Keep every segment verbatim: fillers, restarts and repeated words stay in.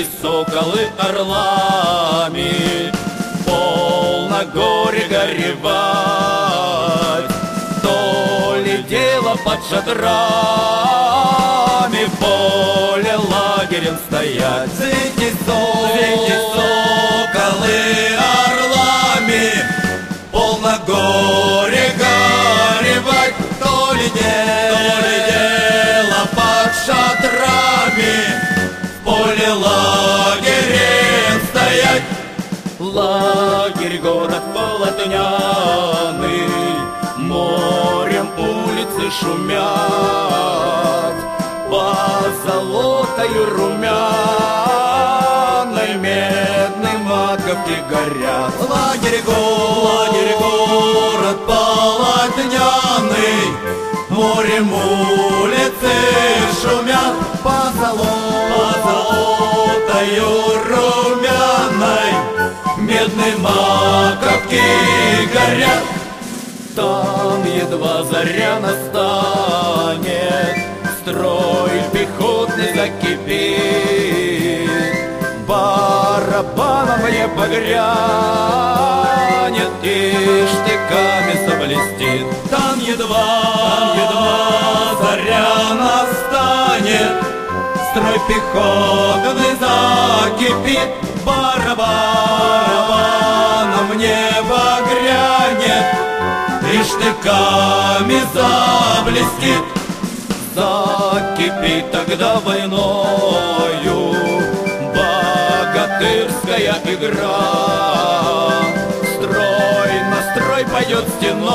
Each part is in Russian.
Взвейте, соколы, орлами, полно горе горевать. То ли дело под шатрами, в поле лагерем стоять. Взвейте, соколы, орлами, полно горе горевать. То ли дело под шатрами, в поле лагерем стоять. Лагерь, город полотняный, морем улицы шумят, позолотою румяной медной маковки горят. Лагерь, лагерь, город полотняный, морем улицы шумят, позолотою румяной медной маковки горят. Там едва заря настанет, строй пехотный закипит, барабаном мне погрянет и штыками заблестит. Там едва, там едва заря настанет, строй пехотный закипит, барабаном небо грянет и штыками заблестит. Закипит тогда войною богатырская игра, строй на строй пойдет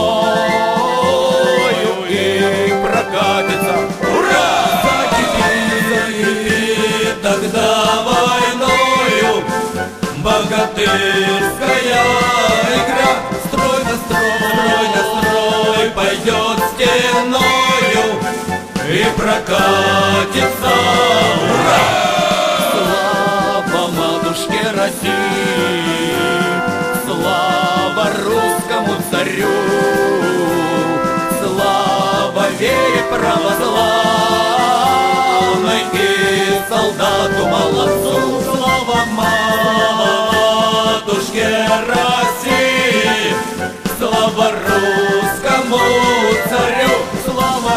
стеною и прокатится. Ура! Закипит, закипит тогда войною богатырская игра. Строй на строй, на строй пойдет стеною и прокатится. Ура! Слава матушке России, слава русскому царю, слава вере православной и солдату молодцу. Слава матушке России, слава русскому царю, слава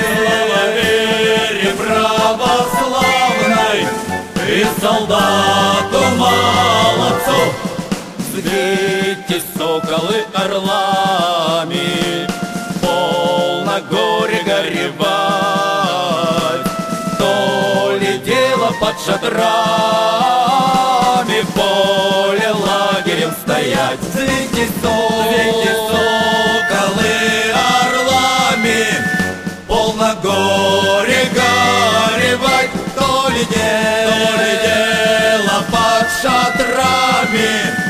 вере православной и солдату молодцу. Взвейте, соколы, орлами, полно горе горевать. То ли дело под шатрами, в поле лагерем стоять. Взвейте, соколы, орлами, полно горе горевать. То ли дело под шатрами,